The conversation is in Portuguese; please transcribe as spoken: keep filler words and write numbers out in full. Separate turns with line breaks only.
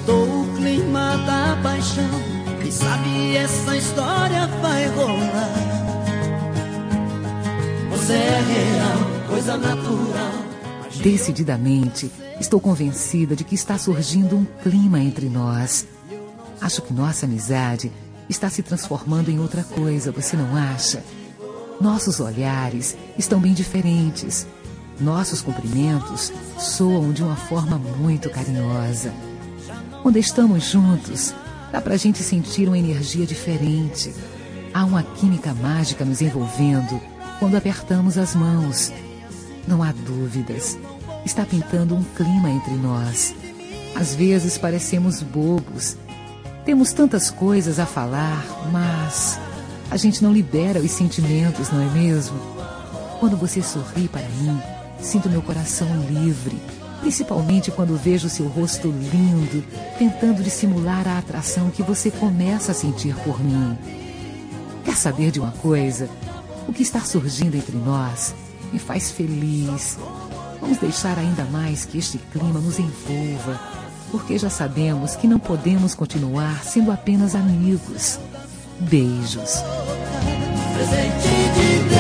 esquentou o clima da paixão. Quem sabe essa história vai rolar. Você é real, coisa natural.
Decididamente, estou convencida de que está surgindo um clima entre nós. Acho que nossa amizade está se transformando em outra coisa, você não acha? Nossos olhares estão bem diferentes. Nossos cumprimentos soam de uma forma muito carinhosa. Quando estamos juntos, dá pra gente sentir uma energia diferente. Há uma química mágica nos envolvendo quando apertamos as mãos. Não há dúvidas. Está pintando um clima entre nós. Às vezes parecemos bobos. Temos tantas coisas a falar, mas a gente não libera os sentimentos, não é mesmo? Quando você sorri para mim, sinto meu coração livre, principalmente quando vejo seu rosto lindo, tentando dissimular a atração que você começa a sentir por mim. Quer saber de uma coisa? O que está surgindo entre nós me faz feliz. Vamos deixar ainda mais que este clima nos envolva, porque já sabemos que não podemos continuar sendo apenas amigos. Beijos.
Presente de